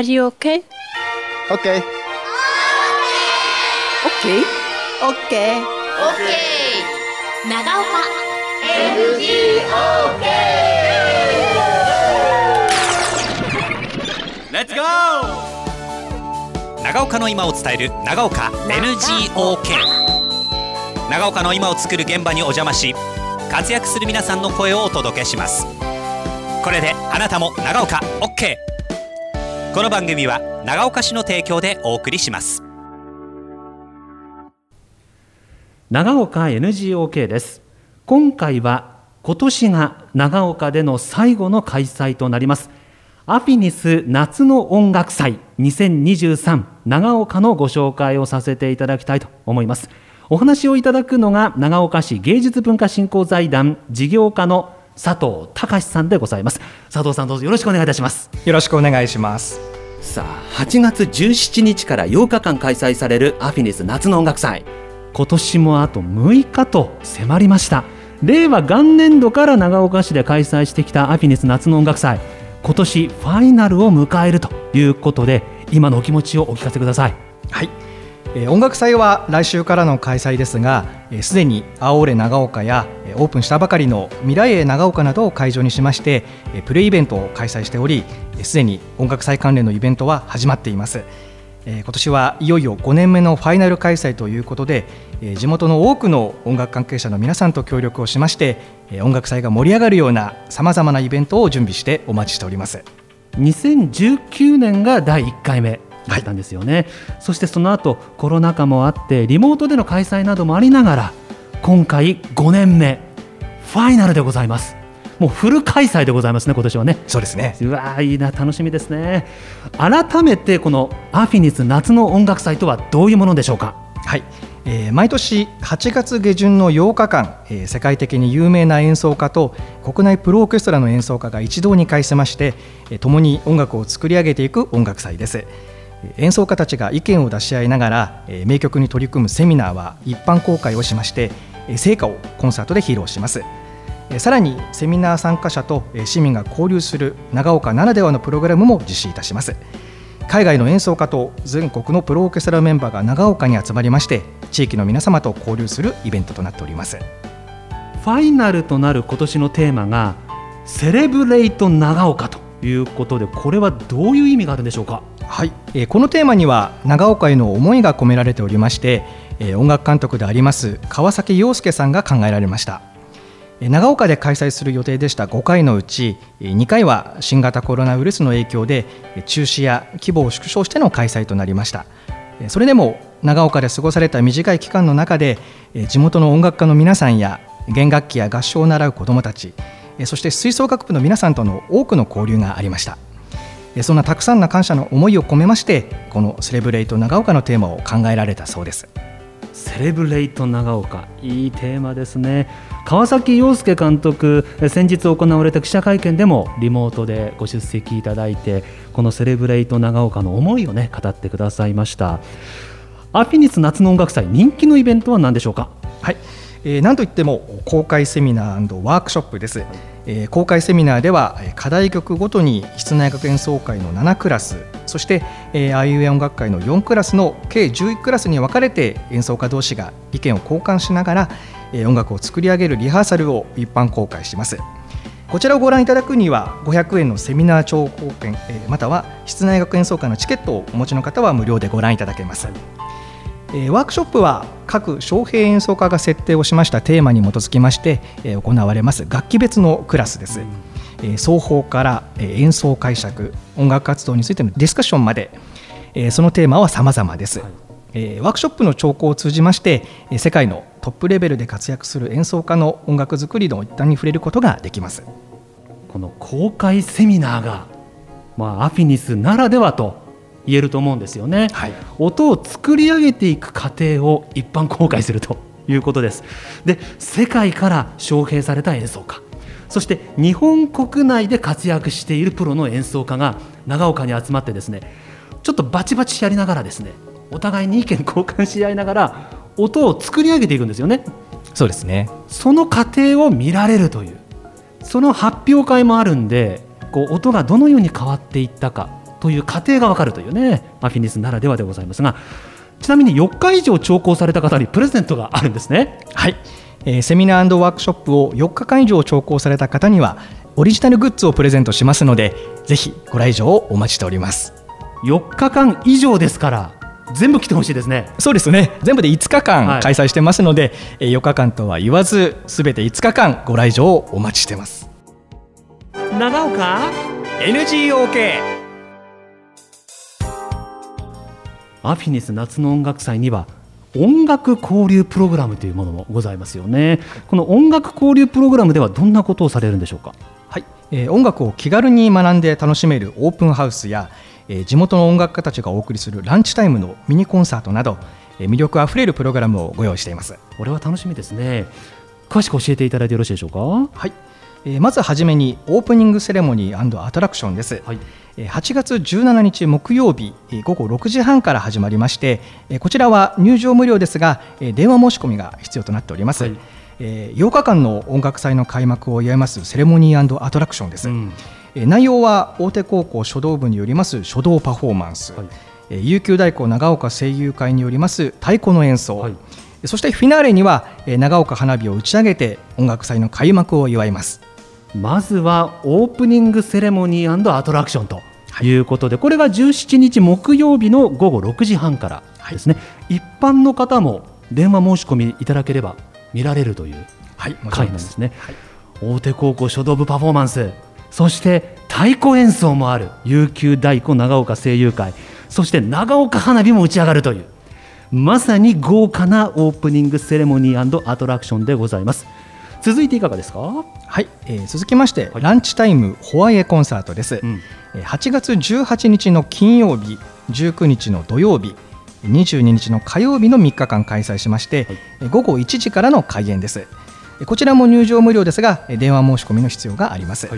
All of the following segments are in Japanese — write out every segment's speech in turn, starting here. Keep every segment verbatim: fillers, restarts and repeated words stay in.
Are you okay? Okay. Okay? Okay. OK 長岡エヌジーオーケーレッツゴー。長岡の今を伝える長岡 エヌジーオーケー。 長岡の今を作る現場にお邪魔し、活躍する皆さんの声をお届けします。これであなたも長岡 OK。 この番組は長岡市の提供でお送りします。 長岡 エヌジーオーケー です。今回は今年が長岡での最後の開催となりますアフィニス夏の音楽祭にせんにじゅうさん長岡のご紹介をさせていただきたいと思います。お話をいただくのが長岡市芸術文化振興財団事業課の佐藤隆さんでございます。佐藤さん、どうぞよろしくお願いいたします。 よろしくお願いします。 さあ、はちがつじゅうしちにちからようかかん開催されるアフィニス夏の音楽祭、今年もあとむいかと迫りました。令和元年度から長岡市で開催してきたアフィニス夏の音楽祭、今年ファイナルを迎えるということで、今のお気持ちをお聞かせください。 はい、えー、音楽祭は来週からの開催ですが、すで、えー、にアオーレ長岡や、えー、オープンしたばかりの未来へ長岡などを会場にしまして、えー、プレイイベントを開催しており、すで、えー、に音楽祭関連のイベントは始まっています。えー、今年はいよいよごねんめのファイナル開催ということで、えー、地元の多くの音楽関係者の皆さんと協力をしまして、えー、音楽祭が盛り上がるようなさまざまなイベントを準備してお待ちしております。 にせんじゅうきゅうねんがだいいっかいめだったんですよね、はい、そしてその後コロナ禍もあってリモートでの開催などもありながら、今回ごねんめファイナルでございます。もうフル開催でございますね、今年はね。 そうですね。 うわー、いいな、楽しみですね。改めてこのアフィニス夏の音楽祭とはどういうものでしょうか。 はい、えー、毎年はちがつげじゅんのようかかん、えー、世界的に有名な演奏家と国内プロオーケストラの演奏家が一堂に会しまして、えー、共に音楽を作り上げていく音楽祭です。演奏家たちが意見を出し合いながら、えー、名曲に取り組むセミナーは一般公開をしまして、えー、成果をコンサートで披露します。さらにセミナー参加者と市民が交流する長岡ならではのプログラムも実施いたします。海外の演奏家と全国のプロオーケストラメンバーが長岡に集まりまして、地域の皆様と交流するイベントとなっております。 ファイナルとなる今年のテーマがセレブレイト長岡ということで、これはどういう意味があるんでしょうか。 はい、えー、このテーマには長岡への思いが込められておりまして、えー、音楽監督であります川崎洋介さんが考えられました。長岡で開催する予定でしたごかいのうちにかいは新型コロナウイルスの影響で中止や規模を縮小しての開催となりました。それでも長岡で過ごされた短い期間の中で、地元の音楽家の皆さんや弦楽器や合唱を習う子どもたち、そして吹奏楽部の皆さんとの多くの交流がありました。そんなたくさんの感謝の思いを込めまして、このセレブレイト長岡のテーマを考えられたそうです。 セレブレイト長岡、いいテーマですね。川崎洋介監督、先日行われた記者会見でもリモートでご出席いただいて、このセレブレイト長岡の思いをね語ってくださいました。アフィニス夏の音楽祭、人気のイベントは何でしょうか。 はい、えー、なんといっても公開セミナー&ワークショップです。えー、公開セミナーでは課題曲ごとに室内楽演奏会のななクラス、そして、えー、あいうえ音楽会のよんクラスの計じゅういちクラスに分かれて演奏家同士が意見を交換しながら、えー、音楽を作り上げるリハーサルを一般公開します。こちらをご覧いただくにはごひゃくえんのセミナー聴講券、えー、または室内楽演奏会のチケットをお持ちの方は無料でご覧いただけます。えー、ワークショップは各招聘演奏家が設定をしましたテーマに基づきまして、えー、行われます楽器別のクラスです。えー、奏法から、えー、演奏解釈、音楽活動についてのディスカッションまで、えー、そのテーマは様々です。はい、えー、ワークショップの聴講を通じまして、えー、世界のトップレベルで活躍する演奏家の音楽作りの一端に触れることができます。 この公開セミナーが、まあ、アフィニスならではと言えると思うんですよね。はい、音を作り上げていく過程を一般公開するということです。で、世界から招聘された演奏家、そして日本国内で活躍しているプロの演奏家が長岡に集まってですね、ちょっとバチバチやりながらですね、お互いに意見交換し合いながら音を作り上げていくんですよね。 そうですね。 その過程を見られるという、その発表会もあるんで、こう音がどのように変わっていったか、 という過程が分かるというね、アフィニスならではでございますが、ちなみによっか以上聴講された方にプレゼントがあるんですね。 はい、えー、セミナー&ワークショップをよっかかん以上聴講された方にはオリジナルグッズをプレゼントしますので、ぜひご来場をお待ちしております。 よっかかん以上ですから全部来てほしいですね。 そうですね、全部でいつかかん開催してますので、はい、よっかかんとは言わずすべていつかかんご来場をお待ちしてます。 長岡エヌジーオーケー。 アフィニス夏の音楽祭には音楽交流プログラムというものもございますよね。この音楽交流プログラムではどんなことをされるんでしょうか。 はい、えー、音楽を気軽に学んで楽しめるオープンハウスや、えー、地元の音楽家たちがお送りするランチタイムのミニコンサートなど、えー、魅力あふれるプログラムをご用意しています。 これは楽しみですね。詳しく教えていただいてよろしいでしょうか。 はい、えー、まずはじめにオープニングセレモニー&アトラクションです。はい、はちがつじゅうしちにち木曜日ごごろくじはんから始まりまして、こちらは入場無料ですが電話申し込みが必要となっております。はい、ようかかんの音楽祭の開幕を祝いますセレモニー&アトラクションです。うん、内容は大手高校書道部によります書道パフォーマンス、はい、琉球大鼓長岡声優会によります太鼓の演奏、はい、そしてフィナーレには長岡花火を打ち上げて音楽祭の開幕を祝います。 まずはオープニングセレモニー&アトラクションということで、はい、これがじゅうしちにち木曜日のごごろくじはんからですね。はい、一般の方も電話申し込みいただければ見られるという会なんですね。はい、大手高校書道部パフォーマンス、そして太鼓演奏もある琉球大鼓長岡声優会、そして長岡花火も打ち上がるという、まさに豪華なオープニングセレモニー&アトラクションでございます。続いていかがですか。 はい、えー、続きまして、はい、ランチタイムホワイエコンサートです。うん、はちがつじゅうはちにちの金曜日、じゅうくにちの土曜日、にじゅうににちの火曜日のみっかかん開催しまして、はい、ごごいちじからの開演です。こちらも入場無料ですが電話申し込みの必要があります。はい、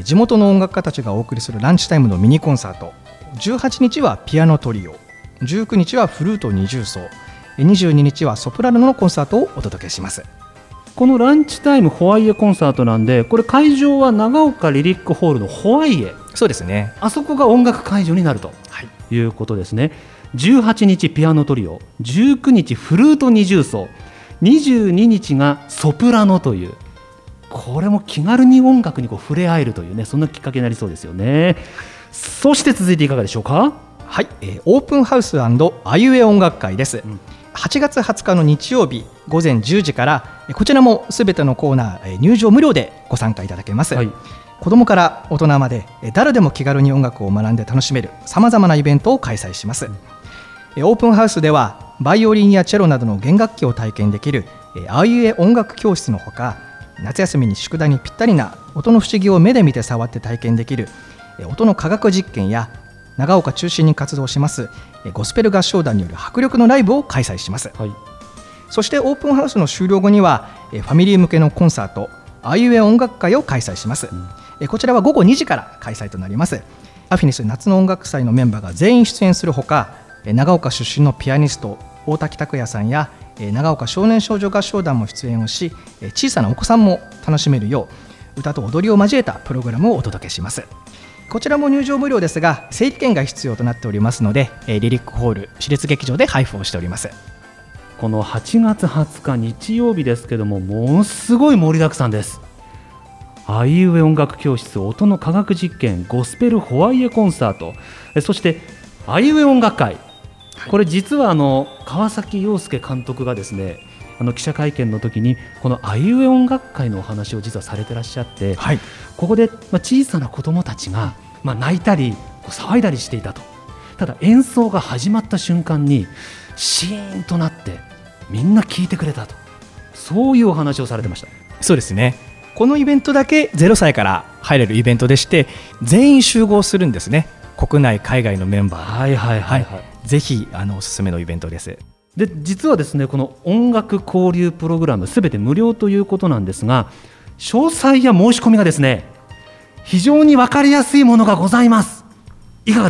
地元の音楽家たちがお送りするランチタイムのミニコンサート、じゅうはちにちはピアノトリオ、じゅうくにちはフルート二重奏、にじゅうににちはソプラノのコンサートをお届けします。 このランチタイムホワイエコンサートなんで、これ会場は長岡リリックホールのホワイエ。 そうですね、 あそこが音楽会場になるということですね。はい、じゅうはちにちピアノトリオ、じゅうくにちフルート二重奏、にじゅうににちがソプラノという、これも気軽に音楽にこう触れ合えるというね、そんなきっかけになりそうですよね。そして続いていかがでしょうか。 はい、えー、オープンハウス&あいうえ音楽会です。うん、はちがつはつかの日曜日ごぜんじゅうじから、こちらもすべてのコーナー入場無料でご参加いただけます。はい、子どもから大人まで誰でも気軽に音楽を学んで楽しめるさまざまなイベントを開催します。うん、オープンハウスではバイオリンやチェロなどの弦楽器を体験できるあいうえ音楽教室のほか、夏休みに宿題にぴったりな音の不思議を目で見て触って体験できる音の科学実験や、長岡中心に活動しますゴスペル合唱団による迫力のライブを開催します。はい、そしてオープンハウスの終了後にはファミリー向けのコンサート、あいうえ音楽会を開催します。うん、こちらはごごにじから開催となります。アフィニス夏の音楽祭のメンバーが全員出演するほか、長岡出身のピアニスト大滝拓也さんや長岡少年少女合唱団も出演をし、小さなお子さんも楽しめるよう歌と踊りを交えたプログラムをお届けします。こちらも入場無料ですが整理券が必要となっておりますので、リリックホール私立劇場で配布をしております。 このはちがつはつか日曜日ですけども、ものすごい盛りだくさんです。あいうえ音楽教室、音の科学実験、ゴスペルホワイエコンサート、そしてあいうえ音楽会、これ実はあの川崎陽介監督がですね、あの記者会見の時にこのあいうえ音楽会のお話を実はされてらっしゃって、はい、ここでまあ小さな子どもたちがまあ泣いたり騒いだりしていたと。ただ演奏が始まった瞬間にシーンとなってみんな聞いてくれたと、そういうお話をされてました。 そうですね、このイベントだけゼロさいから入れるイベントでして、全員集合するんですね。国内海外のメンバー、はいはいはいはい、ぜひあのおすすめのイベントです。 で実はですね、この音楽交流プログラムすべて無料ということなんですが、詳細や申し込みがですね非常に分かりやすいものがございます。いかがですか。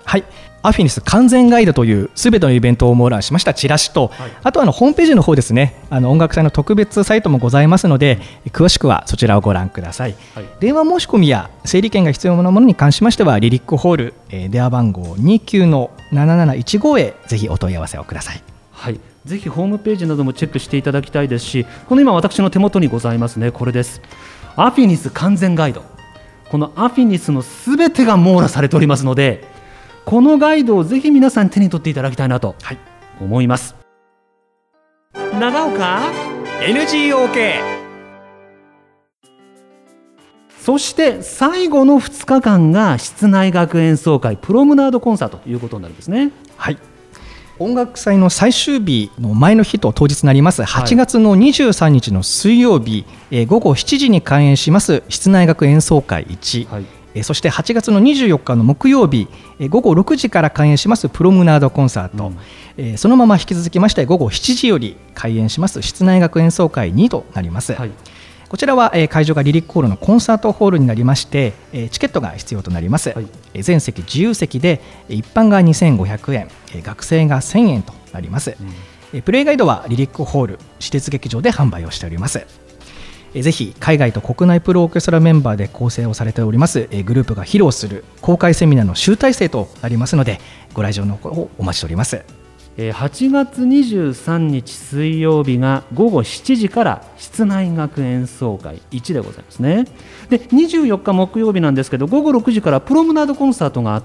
はい、アフィニス完全ガイドというすべてのイベントを網羅しましたチラシと、はい、あとあのホームページの方ですね、あの音楽祭の特別サイトもございますので、詳しくはそちらをご覧ください、はい、電話申し込みや整理券が必要なものに関しましてはリリックホール、えー、電話番号 にきゅうのなななないちご へぜひお問い合わせをください。 はい、ぜひホームページなどもチェックしていただきたいですし、この今私の手元にございますね、これです。アフィニス完全ガイド、このアフィニスのすべてが網羅されておりますので、このガイドをぜひ皆さん手に取っていただきたいなと思います、はい、長岡 エヌジーオーケー。 そして最後のふつかかんが室内楽演奏会プロムナードコンサートということになるんですね。 はい、音楽祭の最終日の前の日と当日になりますはちがつのにじゅうさんにちの水曜日、はい、午後しちじに開演します室内楽演奏会いち、はい、そしてはちがつのにじゅうよっかの木曜日午後ろくじから開演しますプロムナードコンサート、うん、そのまま引き続きまして午後しちじより開演します室内楽演奏会にとなります、はい、こちらは会場がリリックホールのコンサートホールになりましてチケットが必要となります、はい、全席自由席で一般がにせんごひゃくえん、学生がせんえんとなります、うん、プレイガイドはリリックホール私立劇場で販売をしております。ぜひ海外と国内プロオーケストラメンバーで構成をされておりますグループが披露する公開セミナーの集大成となりますので、ご来場の方をお待ちしております。 はちがつにじゅうさんにち水曜日がごごしちじから室内楽演奏会いちでございますね。でにじゅうよっか木曜日なんですけど、ごごろくじからプロムナードコンサートがあって、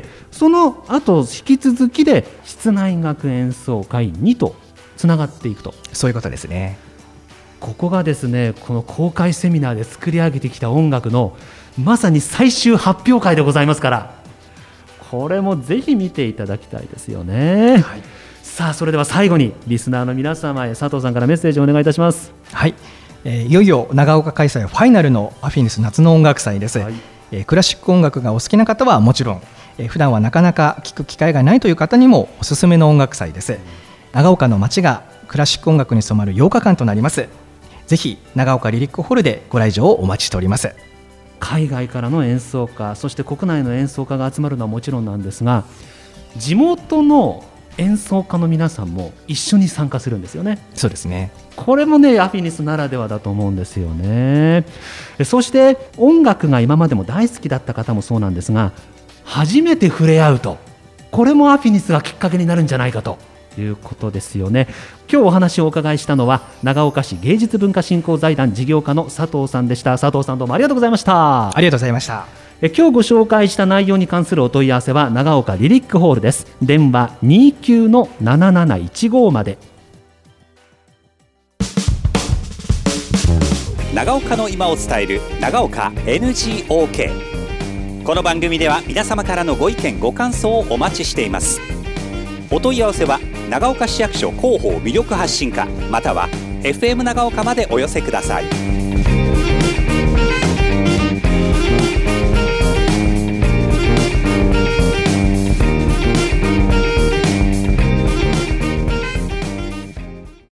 その後引き続きで室内楽演奏会にとつながっていくと。 そういうことですね。 ここがですね、この公開セミナーで作り上げてきた音楽のまさに最終発表会でございますから、これもぜひ見ていただきたいですよね、はい、さあそれでは最後にリスナーの皆様へ佐藤さんからメッセージをお願いいたします。 はい、えー、いよいよ長岡開催ファイナルのアフィニス夏の音楽祭です、はい、えー、クラシック音楽がお好きな方はもちろん、えー、普段はなかなか聴く機会がないという方にもおすすめの音楽祭です。長岡の街がクラシック音楽に染まるようかかんとなります。ぜひ長岡リリックホールでご来場をお待ちしております。 海外からの演奏家、そして国内の演奏家が集まるのはもちろんなんですが、地元の演奏家の皆さんも一緒に参加するんですよね。 そうですね。 これもねアフィニスならではだと思うんですよね。そして音楽が今までも大好きだった方もそうなんですが、初めて触れ合うと、これもアフィニスがきっかけになるんじゃないかということですよね。今日お話をお伺いしたのは長岡市芸術文化振興財団事業課の佐藤さんでした。佐藤さん、どうもありがとうございました。 ありがとうございました。 え今日ご紹介した内容に関するお問い合わせは長岡リリックホールです。電話 にきゅうのなななないちご まで。 長岡の今を伝える長岡 エヌジーオーケー。 この番組では皆様からのご意見ご感想をお待ちしています。お問い合わせは長岡市役所広報魅力発信課または エフエム 長岡までお寄せください。